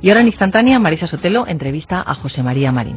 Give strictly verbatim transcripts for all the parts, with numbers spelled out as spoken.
Y ahora en instantánea, Marisa Sotelo entrevista a José María Marín.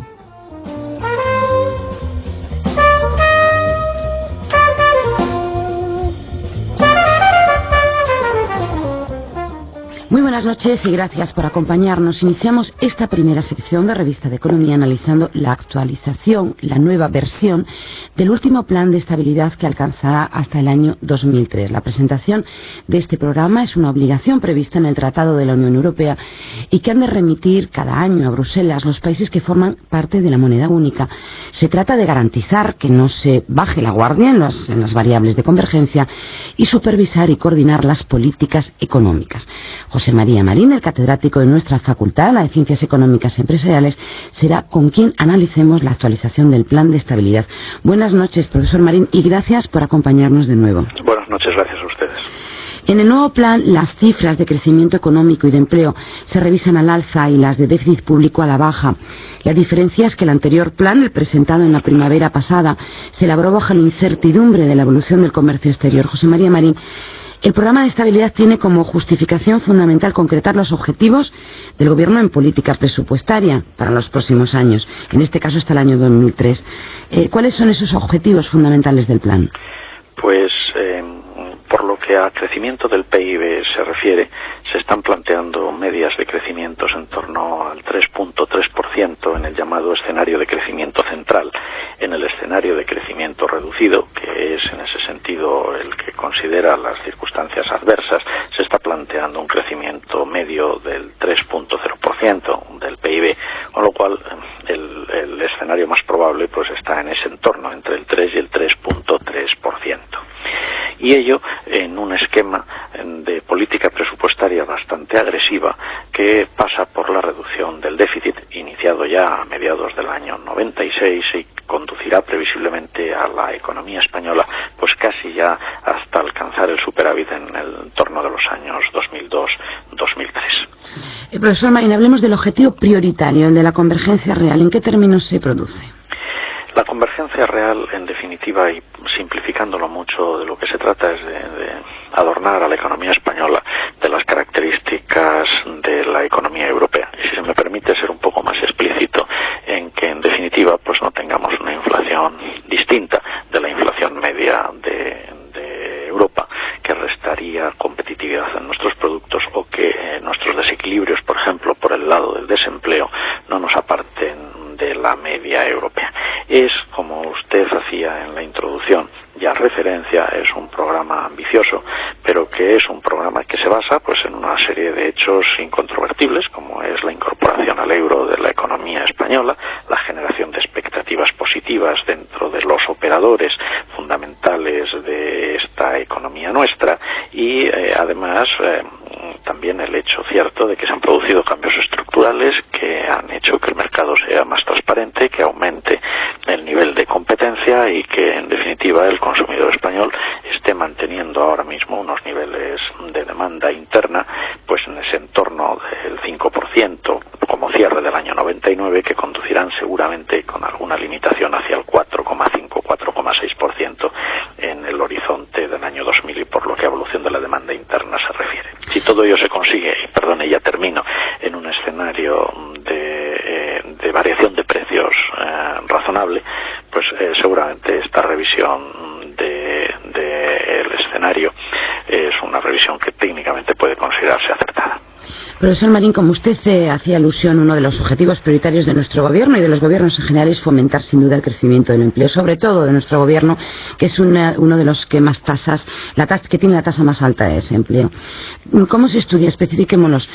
Muy buenas noches y gracias por acompañarnos. Iniciamos esta primera sección de Revista de Economía analizando la actualización, la nueva versión del último plan de estabilidad que alcanzará hasta el año dos mil tres. La presentación de este programa es una obligación prevista en el Tratado de la Unión Europea y que han de remitir cada año a Bruselas los países que forman parte de la moneda única. Se trata de garantizar que no se baje la guardia en las, en las variables de convergencia y supervisar y coordinar las políticas económicas. José María Marín, el catedrático de nuestra facultad, la de Ciencias Económicas y Empresariales, será con quien analicemos la actualización del Plan de Estabilidad. Buenas noches, profesor Marín, y gracias por acompañarnos de nuevo. Buenas noches, gracias a ustedes. En el nuevo plan, las cifras de crecimiento económico y de empleo se revisan al alza y las de déficit público a la baja. La diferencia es que el anterior plan, el presentado en la primavera pasada, se elaboró bajo la incertidumbre de la evolución del comercio exterior. José María Marín, el programa de estabilidad tiene como justificación fundamental concretar los objetivos del Gobierno en política presupuestaria para los próximos años, en este caso hasta el año dos mil tres. Eh, ¿Cuáles son esos objetivos fundamentales del plan? Pues, eh, por lo que a crecimiento del P I B se refiere, se están planteando medias de crecimientos en torno al tres punto tres por ciento en el llamado escenario de crecimiento central. En el escenario de crecimiento reducido, que es en ese sentido el que considera las circunstancias adversas, se está planteando un crecimiento medio del tres punto cero por ciento del P I B, con lo cual el, el escenario más probable pues está en ese entorno, entre el tres y el tres punto tres por ciento. Y ello en un esquema de política presupuestaria bastante agresiva que pasa por la reducción del déficit, iniciado ya a mediados del año noventa y seis y conducirá previsiblemente a la economía española pues casi ya hasta alcanzar el superávit en el entorno de los años dos mil dos dos mil tres. Eh, profesor Marín, hablemos del objetivo prioritario, el de la convergencia real. ¿En qué términos se produce? La convergencia real, en definitiva, y simplificándolo mucho, de lo que se trata es de, de adornar a la economía española de las características de la economía europea. Y si se me permite ser un poco más explícito, en que en definitiva pues no tengamos una inflación distinta de la inflación media de, de Europa, que restaría competitividad en nuestros productos, o que eh, nuestros desequilibrios, por ejemplo, por el lado del desempleo, no nos aparten de la media europea. Es, como usted hacía en la introducción, ya referencia, es un programa ambicioso, pero que es un programa que se basa pues en una serie de hechos incontrovertibles, como es la incorporación al euro de la economía española, la generación de expectativas positivas dentro de los operadores fundamentales de esta economía nuestra, y eh, además eh, también el hecho cierto de que se han producido cambios estructurales que han hecho que el mercado sea más transparente, que aumente el nivel de competencia y que en definitiva el consumidor español esté manteniendo ahora mismo unos niveles de demanda interna pues en ese entorno del cinco por ciento como cierre del año noventa y nueve, que conducirán seguramente con alguna limitación hacia el cuatro coma cinco, cuatro coma seis por ciento en el horizonte del año dos mil, y por lo que a evolución de la demanda interna se refiere. Si todo ello se consigue, y perdone, ya termino, en un escenario de, eh, de variación de precios eh, razonable, pues eh, seguramente esta revisión de, de el escenario es una revisión que técnicamente puede considerarse acertada. Profesor Marín, como usted eh, hacía alusión, uno de los objetivos prioritarios de nuestro gobierno y de los gobiernos en general es fomentar sin duda el crecimiento del empleo, sobre todo de nuestro gobierno, que es una, uno de los que más tasas, la tasa, que tiene la tasa más alta de desempleo. ¿Cómo se estudia? Especifiquémonos.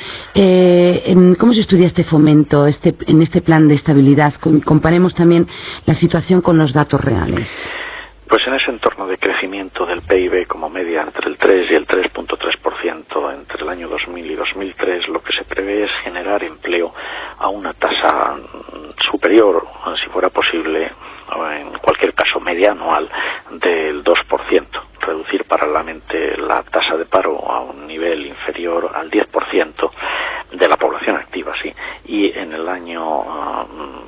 Eh, ¿Cómo se estudia este fomento este, en este plan de estabilidad? Comparemos también la situación con los datos reales. Pues en ese entorno de crecimiento del P I B como media entre el tres y el tres punto tres por ciento entre el año dos mil y dos mil tres, lo que se prevé es generar empleo a una tasa superior, si fuera posible, en cualquier caso media anual, del dos por ciento. Reducir paralelamente la tasa de paro a un nivel inferior al diez por ciento de la población activa, sí. Y en el año uh,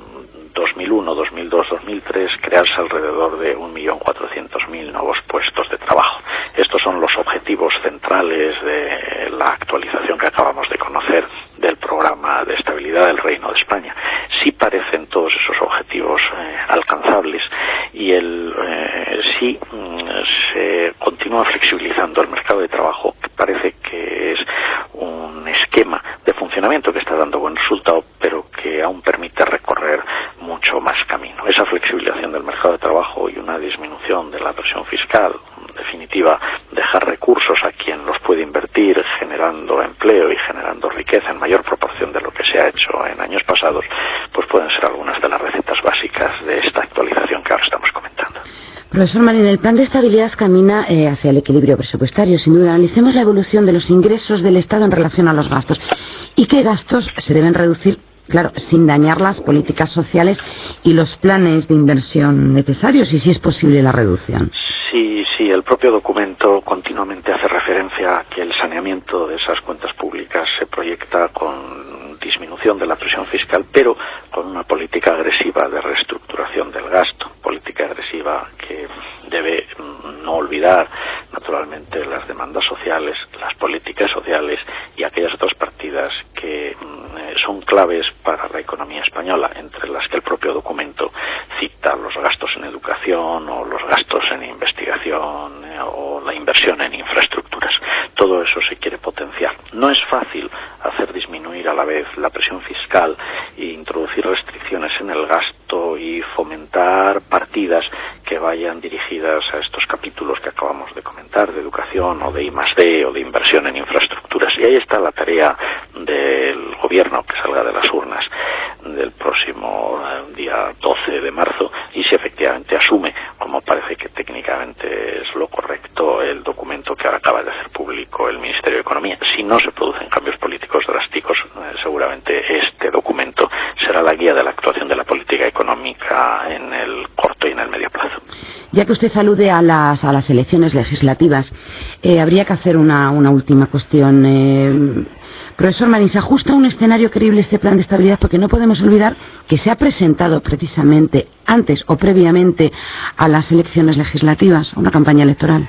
dos mil uno, dos mil dos, dos mil tres crearse alrededor de un millón cuatrocientos mil nuevos puestos de trabajo. Estos son los objetivos centrales de la actualización que acabamos de conocer del programa de estabilidad del Reino de España. Sí parecen todos esos objetivos eh, alcanzables y el eh, sí mm, se continúa flexibilizando el mercado de trabajo, que parece que es un esquema de funcionamiento que está dando buen resultado, pero que aún permite recorrer mucho más camino. Esa flexibilización del mercado de trabajo y una disminución de la presión fiscal, en definitiva, dejar recursos a quien los puede invertir, generando empleo y generando riqueza en mayor proporción de lo que se ha hecho en años pasados, pues pueden ser algunas de las recetas básicas de esta actualización que ahora estamos comentando. Profesor Marín, el plan de estabilidad camina eh, hacia el equilibrio presupuestario, sin duda. Analicemos la evolución de los ingresos del Estado en relación a los gastos. ¿Y qué gastos se deben reducir? Claro, sin dañar las políticas sociales y los planes de inversión necesarios, y si es posible la reducción. Sí, sí, el propio documento continuamente hace referencia a que el saneamiento de esas cuentas públicas se proyecta con disminución de la presión fiscal, pero con una política agresiva de reestructuración del gasto, política agresiva que debe no olvidar, naturalmente, las demandas sociales, las políticas sociales y aquellas otras partidas que son claves para la economía española, entre las que el propio documento cita los gastos en educación o los gastos en investigación eh, o la inversión en infraestructuras. Todo eso se quiere potenciar. No es fácil hacer disminuir a la vez la presión fiscal e introducir restricciones en el gasto y fomentar partidas que vayan dirigidas a estos capítulos que acabamos de comentar, de educación o de I más D o de inversión en infraestructuras. Y ahí está la tarea del gobierno que salga de las urnas del próximo eh, día doce de marzo, y si efectivamente asume, como parece que técnicamente es lo correcto, el documento que ahora acaba de hacer público el Ministerio de Economía. Si no se producen cambios políticos drásticos, eh, seguramente este documento será la guía de la actuación de la política económica en el corto y en el medio plazo. Ya que usted alude a las, a las elecciones legislativas, eh, habría que hacer una, una última cuestión. Eh, profesor Marín, ¿se ajusta a un escenario creíble este plan de estabilidad? Porque no podemos olvidar que se ha presentado precisamente antes o previamente a las elecciones legislativas, a una campaña electoral.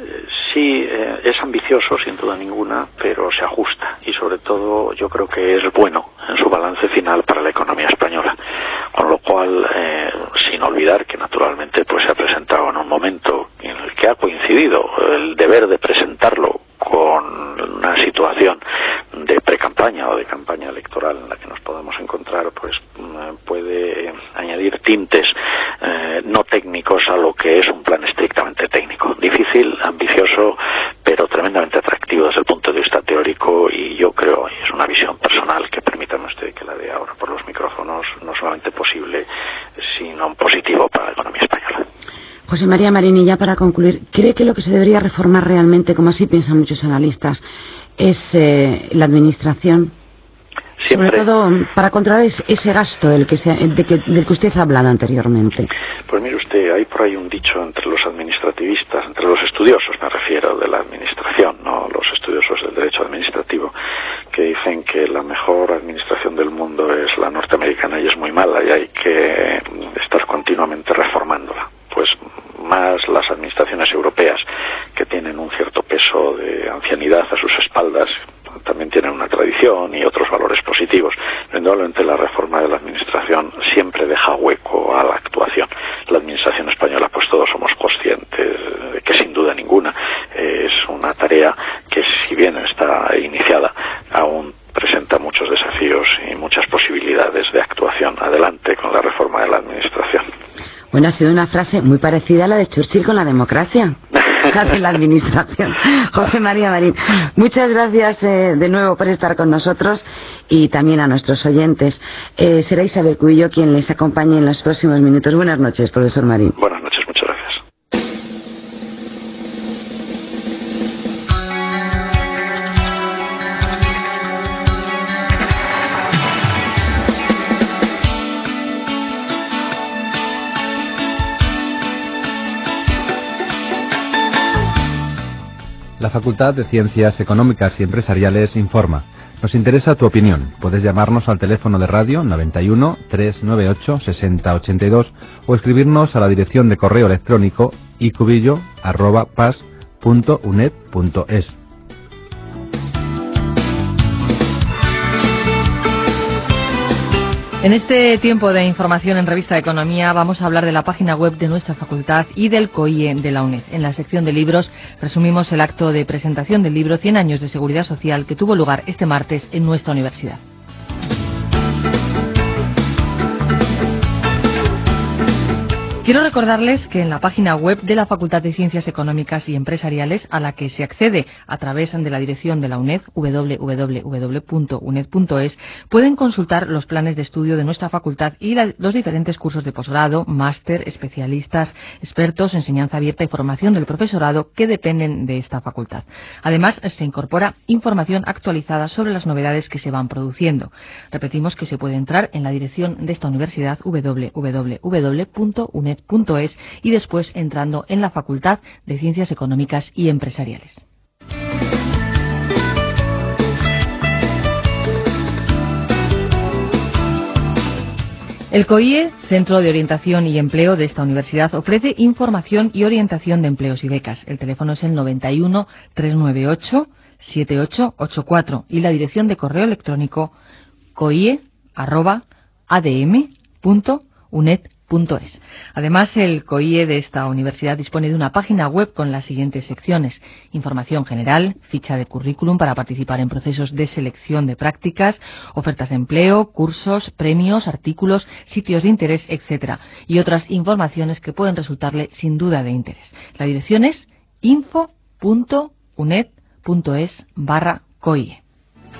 Sí, eh, es ambicioso, sin duda ninguna, pero se ajusta y sobre todo yo creo que es bueno en su balance final para la economía española. Con lo cual, eh, sin olvidar que naturalmente pues se ha presentado en un momento en el que ha coincidido el deber de presentarlo con una situación de pre-campaña o de campaña electoral en la que nos podemos encontrar, pues puede añadir tintes eh, no técnicos a lo que es un plan estrictamente técnico. Difícil, ambicioso, pero tremendamente atractivo desde el punto de vista teórico, y yo creo, y es una visión personal que permítame usted que la dé ahora por los micrófonos, no solamente posible, sino positivo para la economía española. José María Marín, y ya para concluir, ¿cree que lo que se debería reformar realmente, como así piensan muchos analistas, es eh, la administración? Siempre. Sobre todo para controlar ese gasto del que, se, de que, del que usted ha hablado anteriormente. Pues mire usted, hay por ahí un dicho entre los administrativistas, entre los estudiosos me refiero, de la administración, no los estudiosos del derecho administrativo, que dicen que la mejor administración del mundo es la norteamericana y es muy mala y hay que estar continuamente reformándola. Pues más las administraciones europeas, que tienen un cierto peso de ancianidad a sus espaldas, también tienen una tradición y otros valores positivos. Indudablemente la reforma de la administración siempre deja hueco a la actuación. La administración española, pues todos somos conscientes de que sin duda ninguna es una tarea que, si bien está iniciada, aún presenta muchos desafíos y muchas posibilidades de actuación. Adelante con la reforma de la administración. Bueno, ha sido una frase muy parecida a la de Churchill con la democracia, la de la administración. José María Marín, muchas gracias eh, de nuevo por estar con nosotros, y también a nuestros oyentes. Eh, será Isabel Cubillo quien les acompañe en los próximos minutos. Buenas noches, profesor Marín. Buenas noches, muchas gracias. La Facultad de Ciencias Económicas y Empresariales informa. Nos interesa tu opinión. Puedes llamarnos al teléfono de radio noventa y uno, trescientos noventa y ocho, sesenta ochenta y dos o escribirnos a la dirección de correo electrónico icubillo arroba pas punto uned punto es. En este tiempo de información en Revista de Economía vamos a hablar de la página web de nuestra facultad y del C O I E de la UNED. En la sección de libros resumimos el acto de presentación del libro cien años de Seguridad Social que tuvo lugar este martes en nuestra universidad. Quiero recordarles que en la página web de la Facultad de Ciencias Económicas y Empresariales, a la que se accede a través de la dirección de la UNED, doble u doble u doble u punto uned punto es, pueden consultar los planes de estudio de nuestra facultad y la, los diferentes cursos de posgrado, máster, especialistas, expertos, enseñanza abierta y formación del profesorado que dependen de esta facultad. Además, se incorpora información actualizada sobre las novedades que se van produciendo. Repetimos que se puede entrar en la dirección de esta universidad, doble u doble u doble u punto uned punto es, y después entrando en la Facultad de Ciencias Económicas y Empresariales. El C O I E, Centro de Orientación y Empleo de esta universidad, ofrece información y orientación de empleos y becas. El teléfono es el noventa y uno, trescientos noventa y ocho, setenta y ocho ochenta y cuatro y la dirección de correo electrónico coie arroba adm punto uned punto es. Además, el C O I E de esta universidad dispone de una página web con las siguientes secciones: información general, ficha de currículum para participar en procesos de selección de prácticas, ofertas de empleo, cursos, premios, artículos, sitios de interés, etcétera, y otras informaciones que pueden resultarle sin duda de interés. La dirección es info punto uned punto es barra C O I E.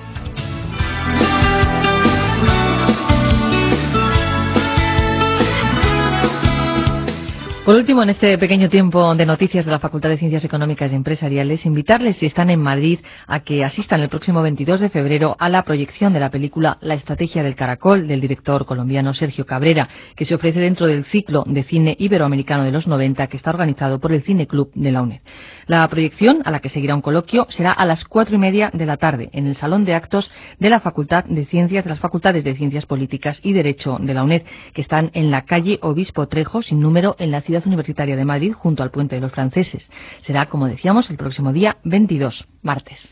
Por último, en este pequeño tiempo de noticias de la Facultad de Ciencias Económicas y Empresariales, invitarles, si están en Madrid, a que asistan el próximo veintidós de febrero a la proyección de la película La Estrategia del Caracol, del director colombiano Sergio Cabrera, que se ofrece dentro del ciclo de cine iberoamericano de los noventa que está organizado por el Cine Club de la UNED. La proyección, a la que seguirá un coloquio, será a las cuatro y media de la tarde, en el Salón de Actos de la Facultad de Ciencias, de las Facultades de Ciencias Políticas y Derecho de la UNED, que están en la calle Obispo Trejo, sin número, en la ciudad Universitaria de Madrid, junto al Puente de los Franceses. Será, como decíamos, el próximo día veintidós, martes.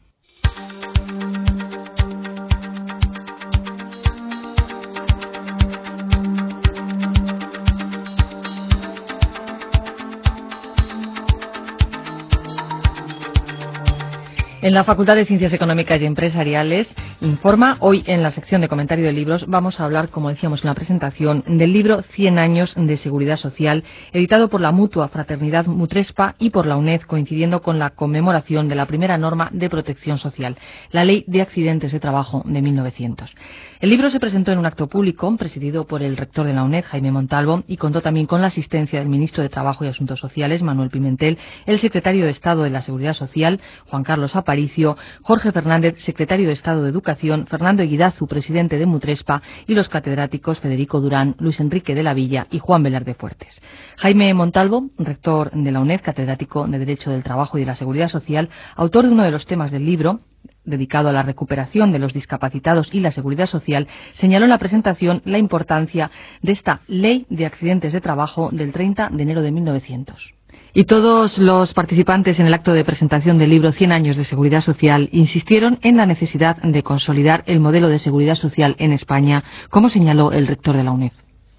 En la Facultad de Ciencias Económicas y Empresariales informa, hoy en la sección de comentario de libros vamos a hablar, como decíamos en la presentación, del libro cien años de Seguridad Social, editado por la Mutua Fraternidad Mutrespa y por la UNED, coincidiendo con la conmemoración de la primera norma de protección social, la Ley de Accidentes de Trabajo de mil novecientos. El libro se presentó en un acto público presidido por el rector de la UNED, Jaime Montalvo, y contó también con la asistencia del ministro de Trabajo y Asuntos Sociales, Manuel Pimentel, el secretario de Estado de la Seguridad Social, Juan Carlos Aparicio, Jorge Fernández, secretario de Estado de Educación, Fernando Eguidazu, presidente de Mutrespa, y los catedráticos Federico Durán, Luis Enrique de la Villa y Juan Velarde Fuertes. Jaime Montalvo, rector de la UNED, catedrático de Derecho del Trabajo y de la Seguridad Social, autor de uno de los temas del libro, dedicado a la recuperación de los discapacitados y la seguridad social, señaló en la presentación la importancia de esta Ley de Accidentes de Trabajo del treinta de enero de mil novecientos. Y todos los participantes en el acto de presentación del libro cien años de Seguridad Social insistieron en la necesidad de consolidar el modelo de seguridad social en España, como señaló el rector de la UNED.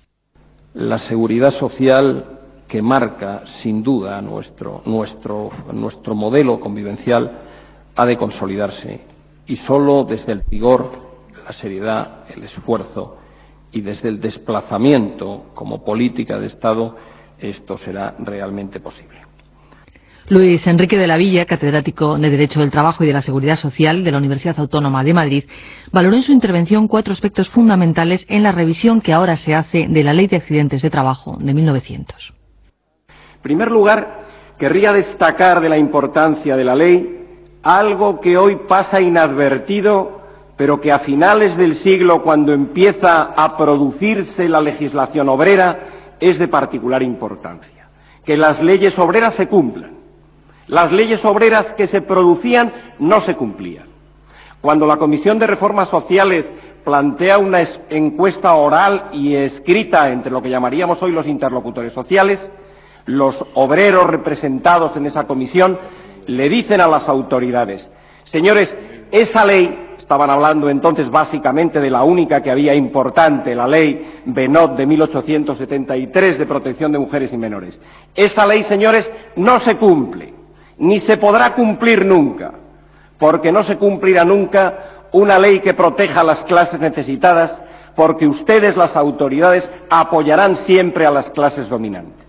La seguridad social, que marca sin duda nuestro, nuestro, nuestro modelo convivencial, ha de consolidarse, y solo desde el rigor, la seriedad, el esfuerzo y desde el desplazamiento como política de Estado esto será realmente posible. Luis Enrique de la Villa, catedrático de Derecho del Trabajo y de la Seguridad Social de la Universidad Autónoma de Madrid, valoró en su intervención cuatro aspectos fundamentales en la revisión que ahora se hace de la Ley de Accidentes de Trabajo de mil novecientos. En primer lugar, querría destacar de la importancia de la ley algo que hoy pasa inadvertido, pero que a finales del siglo, cuando empieza a producirse la legislación obrera, es de particular importancia: que las leyes obreras se cumplan. Las leyes obreras que se producían no se cumplían. Cuando la Comisión de Reformas Sociales plantea una encuesta oral y escrita entre lo que llamaríamos hoy los interlocutores sociales, los obreros representados en esa comisión le dicen a las autoridades: señores, esa ley estaban hablando entonces básicamente de la única que había importante, la ley Benot de mil ochocientos setenta y tres de protección de mujeres y menores. Esa ley, señores, no se cumple, ni se podrá cumplir nunca, porque no se cumplirá nunca una ley que proteja a las clases necesitadas, porque ustedes, las autoridades, apoyarán siempre a las clases dominantes.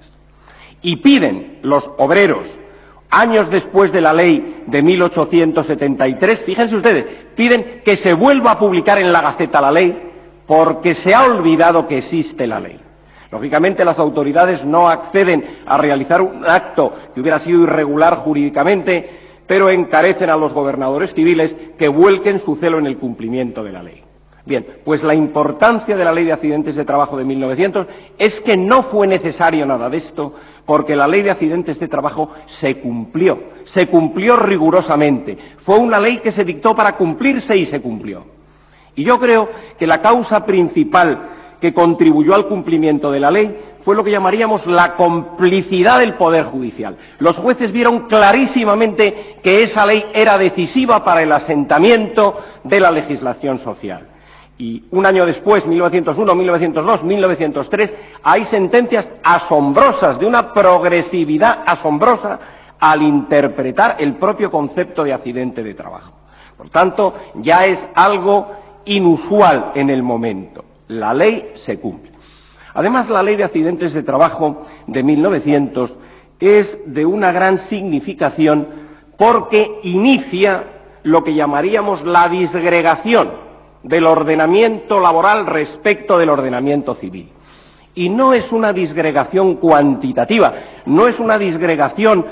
Y piden los obreros, años después de la ley de mil ochocientos setenta y tres, fíjense ustedes, piden que se vuelva a publicar en la Gaceta la ley porque se ha olvidado que existe la ley. Lógicamente las autoridades no acceden a realizar un acto que hubiera sido irregular jurídicamente, pero encarecen a los gobernadores civiles que vuelquen su celo en el cumplimiento de la ley. Bien, pues la importancia de la Ley de Accidentes de Trabajo de mil novecientos es que no fue necesario nada de esto, porque la Ley de Accidentes de Trabajo se cumplió, se cumplió rigurosamente. Fue una ley que se dictó para cumplirse y se cumplió. Y yo creo que la causa principal que contribuyó al cumplimiento de la ley fue lo que llamaríamos la complicidad del Poder Judicial. Los jueces vieron clarísimamente que esa ley era decisiva para el asentamiento de la legislación social. Y un año después, mil novecientos uno, mil novecientos dos, mil novecientos tres, hay sentencias asombrosas, de una progresividad asombrosa al interpretar el propio concepto de accidente de trabajo. Por tanto, ya es algo inusual en el momento. La ley se cumple. Además, la Ley de Accidentes de Trabajo de mil novecientos es de una gran significación porque inicia lo que llamaríamos la disgregación del ordenamiento laboral respecto del ordenamiento civil. Y no es una disgregación cuantitativa, no es una disgregación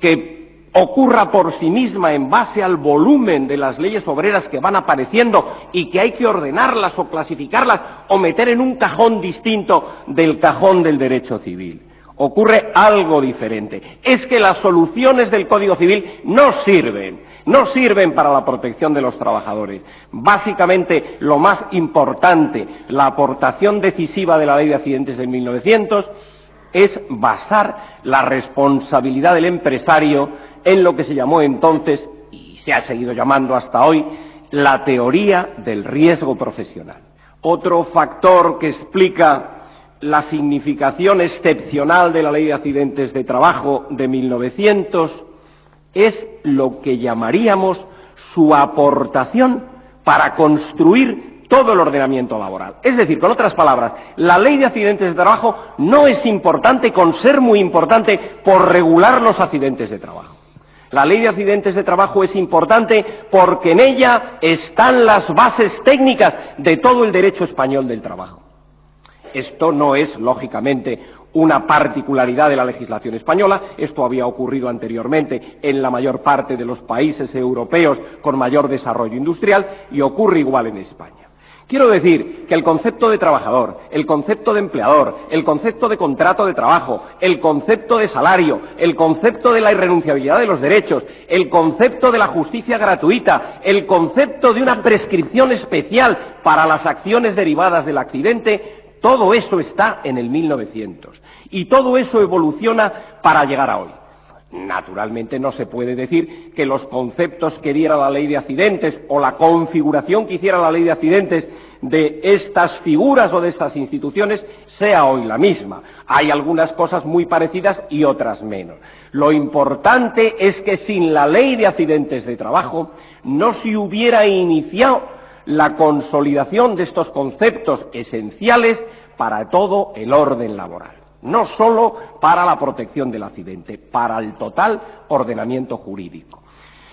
que ocurra por sí misma en base al volumen de las leyes obreras que van apareciendo y que hay que ordenarlas o clasificarlas o meter en un cajón distinto del cajón del derecho civil. Ocurre algo diferente. Es que las soluciones del Código Civil no sirven. No sirven para la protección de los trabajadores. Básicamente, lo más importante, la aportación decisiva de la Ley de Accidentes de mil novecientos, es basar la responsabilidad del empresario en lo que se llamó entonces, y se ha seguido llamando hasta hoy, la teoría del riesgo profesional. Otro factor que explica la significación excepcional de la Ley de Accidentes de Trabajo de mil novecientos es lo que llamaríamos su aportación para construir todo el ordenamiento laboral. Es decir, con otras palabras, la Ley de Accidentes de Trabajo no es importante con ser muy importante por regular los accidentes de trabajo. La Ley de Accidentes de Trabajo es importante porque en ella están las bases técnicas de todo el derecho español del trabajo. Esto no es, lógicamente, una particularidad de la legislación española. Esto había ocurrido anteriormente en la mayor parte de los países europeos con mayor desarrollo industrial y ocurre igual en España. Quiero decir que el concepto de trabajador, el concepto de empleador, el concepto de contrato de trabajo, el concepto de salario, el concepto de la irrenunciabilidad de los derechos, el concepto de la justicia gratuita, el concepto de una prescripción especial para las acciones derivadas del accidente, todo eso está en el mil novecientos y todo eso evoluciona para llegar a hoy. Naturalmente no se puede decir que los conceptos que diera la Ley de Accidentes o la configuración que hiciera la Ley de Accidentes de estas figuras o de estas instituciones sea hoy la misma. Hay algunas cosas muy parecidas y otras menos. Lo importante es que sin la Ley de Accidentes de Trabajo no se hubiera iniciado la consolidación de estos conceptos esenciales para todo el orden laboral, no solo para la protección del accidente, para el total ordenamiento jurídico.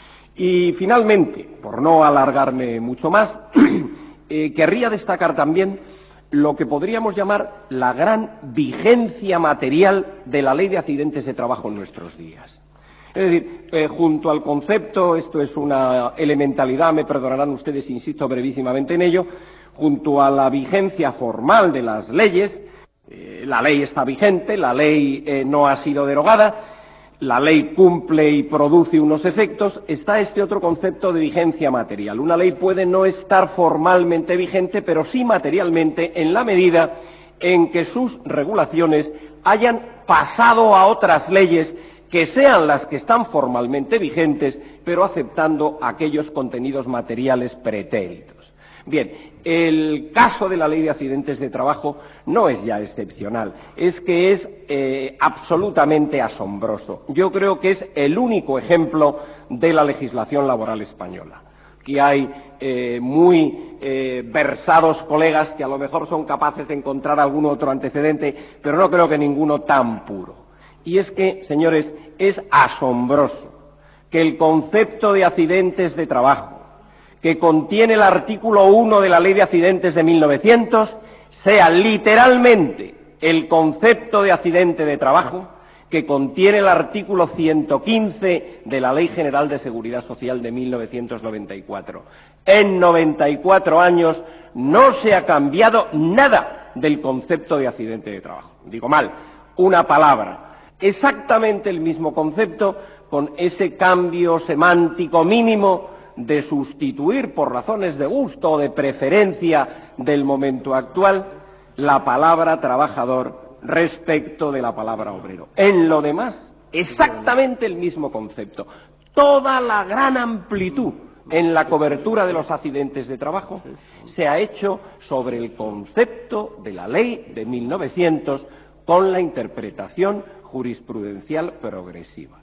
Y finalmente, por no alargarme mucho más, eh, querría destacar también lo que podríamos llamar la gran vigencia material de la Ley de Accidentes de Trabajo en nuestros días. Es decir, eh, junto al concepto, esto es una elementalidad, me perdonarán ustedes, insisto brevísimamente en ello, junto a la vigencia formal de las leyes, eh, la ley está vigente, la ley eh, no ha sido derogada, la ley cumple y produce unos efectos, está este otro concepto de vigencia material. Una ley puede no estar formalmente vigente, pero sí materialmente en la medida en que sus regulaciones hayan pasado a otras leyes que sean las que están formalmente vigentes, pero aceptando aquellos contenidos materiales pretéritos. Bien, el caso de la Ley de Accidentes de Trabajo no es ya excepcional, es que es eh, absolutamente asombroso. Yo creo que es el único ejemplo de la legislación laboral española. Aquí hay eh, muy eh, versados colegas que a lo mejor son capaces de encontrar algún otro antecedente, pero no creo que ninguno tan puro. Y es que, señores, es asombroso que el concepto de accidentes de trabajo que contiene el artículo uno de la Ley de Accidentes de mil novecientos sea literalmente el concepto de accidente de trabajo que contiene el artículo ciento quince de la Ley General de Seguridad Social de mil novecientos noventa y cuatro. En noventa y cuatro años no se ha cambiado nada del concepto de accidente de trabajo. Digo mal, una palabra. Exactamente el mismo concepto, con ese cambio semántico mínimo de sustituir por razones de gusto o de preferencia del momento actual la palabra trabajador respecto de la palabra obrero. En lo demás, exactamente el mismo concepto. Toda la gran amplitud en la cobertura de los accidentes de trabajo se ha hecho sobre el concepto de la ley de mil novecientos con la interpretación jurisprudencial progresiva.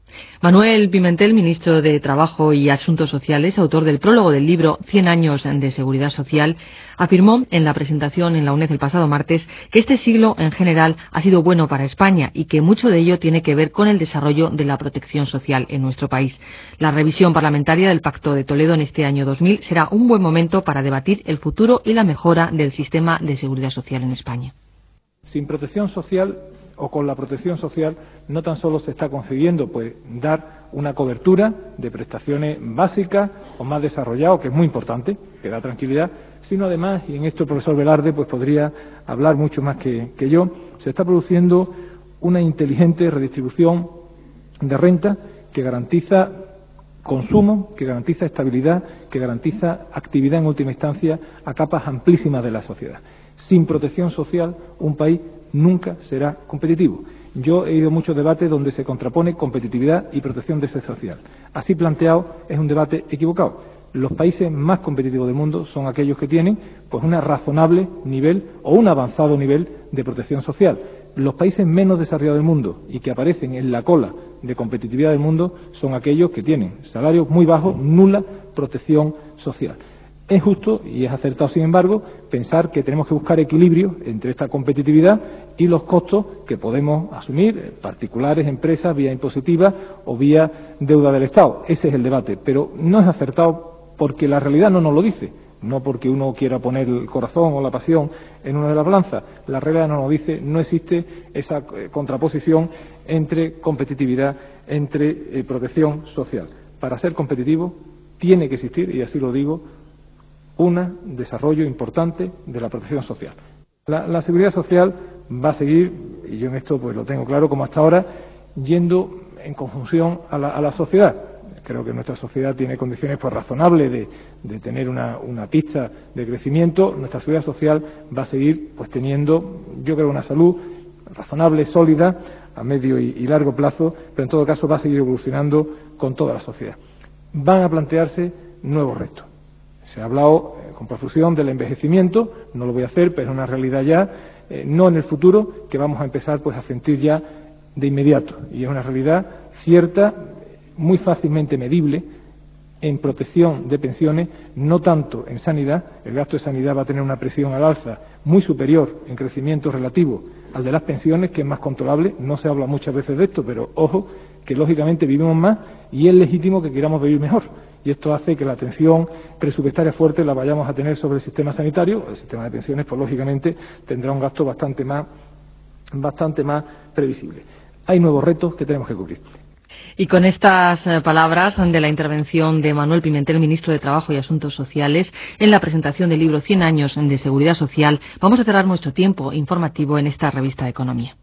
Manuel Pimentel, ministro de Trabajo y Asuntos Sociales, autor del prólogo del libro Cien años de Seguridad Social, afirmó en la presentación en la UNED el pasado martes que este siglo en general ha sido bueno para España y que mucho de ello tiene que ver con el desarrollo de la protección social en nuestro país. La revisión parlamentaria del Pacto de Toledo en este año dos mil será un buen momento para debatir el futuro y la mejora del sistema de seguridad social en España. Sin protección social o con la protección social no tan solo se está consiguiendo pues dar una cobertura de prestaciones básicas o más desarrollado, que es muy importante, que da tranquilidad, sino además, y en esto el profesor Velarde pues podría hablar mucho más que, que yo, se está produciendo una inteligente redistribución de renta que garantiza consumo, que garantiza estabilidad, que garantiza actividad en última instancia a capas amplísimas de la sociedad. Sin protección social, un país nunca será competitivo. Yo he ido a muchos debates donde se contrapone competitividad y protección de seguridad social. Así planteado, es un debate equivocado. Los países más competitivos del mundo son aquellos que tienen pues un razonable nivel o un avanzado nivel de protección social. Los países menos desarrollados del mundo y que aparecen en la cola de competitividad del mundo son aquellos que tienen salarios muy bajos, nula protección social. Es justo y es acertado, sin embargo, pensar que tenemos que buscar equilibrio entre esta competitividad y los costos que podemos asumir, particulares, empresas, vía impositiva o vía deuda del Estado. Ese es el debate, pero no es acertado porque la realidad no nos lo dice, no porque uno quiera poner el corazón o la pasión en una de las balanzas. La realidad no nos dice, no existe esa eh, contraposición entre competitividad, entre eh, protección social. Para ser competitivo tiene que existir, y así lo digo, un desarrollo importante de la protección social. La, la seguridad social va a seguir, y yo en esto pues lo tengo claro, como hasta ahora, yendo en conjunción a la, a la sociedad. Creo que nuestra sociedad tiene condiciones pues razonables de, de tener una, una pista de crecimiento. Nuestra seguridad social va a seguir pues teniendo, yo creo, una salud razonable, sólida, a medio y, y largo plazo, pero en todo caso va a seguir evolucionando con toda la sociedad. Van a plantearse nuevos retos. Se ha hablado eh, con profusión del envejecimiento, no lo voy a hacer, pero es una realidad ya, eh, no en el futuro, que vamos a empezar pues a sentir ya de inmediato. Y es una realidad cierta, muy fácilmente medible, en protección de pensiones, no tanto en sanidad. El gasto de sanidad va a tener una presión al alza muy superior en crecimiento relativo al de las pensiones, que es más controlable. No se habla muchas veces de esto, pero ojo, que lógicamente vivimos más y es legítimo que queramos vivir mejor. Y esto hace que la atención presupuestaria fuerte la vayamos a tener sobre el sistema sanitario. El sistema de pensiones, pues lógicamente, tendrá un gasto bastante más, bastante más previsible. Hay nuevos retos que tenemos que cubrir. Y con estas eh, palabras de la intervención de Manuel Pimentel, ministro de Trabajo y Asuntos Sociales, en la presentación del libro Cien años de Seguridad Social, vamos a cerrar nuestro tiempo informativo en esta revista de Economía.